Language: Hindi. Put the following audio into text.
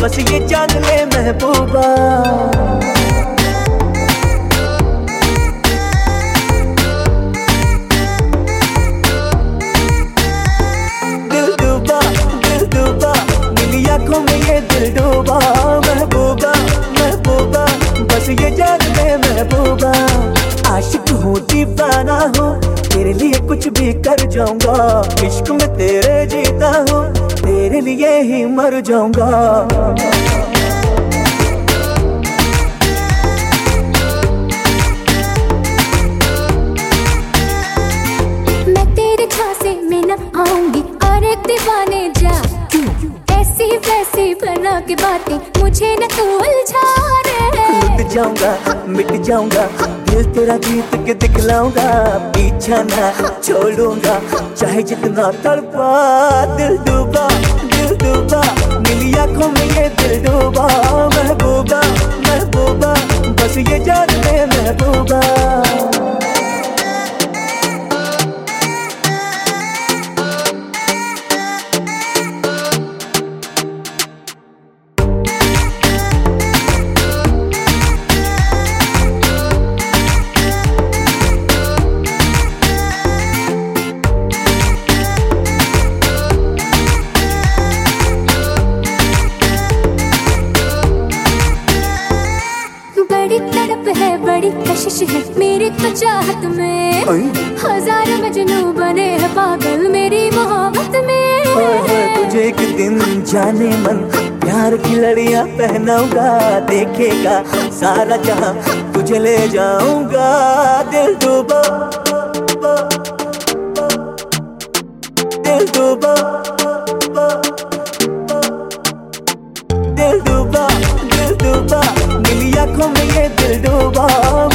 बस ये जान ले महबूबा। दिल डूबा नीली आंखों में ये दिल डूबा। महबूबा महबूबा बस ये जान ले महबूबा। आशिक हूँ दीवाना हूँ, तेरे लिए कुछ भी कर जाऊंगा। इश्क में तेरे जीता हूँ, तेरे लिए ही मर जाऊंगा। मैं तेरे झांसे में न आऊंगी और एक दीवाने जा। ऐसी वैसी बना के बातें मुझे न तू उलझा रे। लुट जाऊंगा मिट जाऊंगा, दिल तेरा जीत के दिखलाऊंगा। पीछा ना छोड़ूंगा चाहे जितना तड़पा। दिल डूबा नीली आंखों में ये दिल डूबा। महबूबा महबूबा बस ये जान ले महबूबा। बड़ी तड़प है बड़ी कशिश है मेरी तो चाहत में। हजार मजनू बने हैं पागल मेरी मोहब्बत में। तुझे एक दिन जाने मन प्यार की लड़ियां पहनाऊंगा। देखेगा सारा जहां तुझे ले जाऊंगा। दिल डूबा दिल डूबा दिल डूबा नीली आंखों में ये दिल डूबा।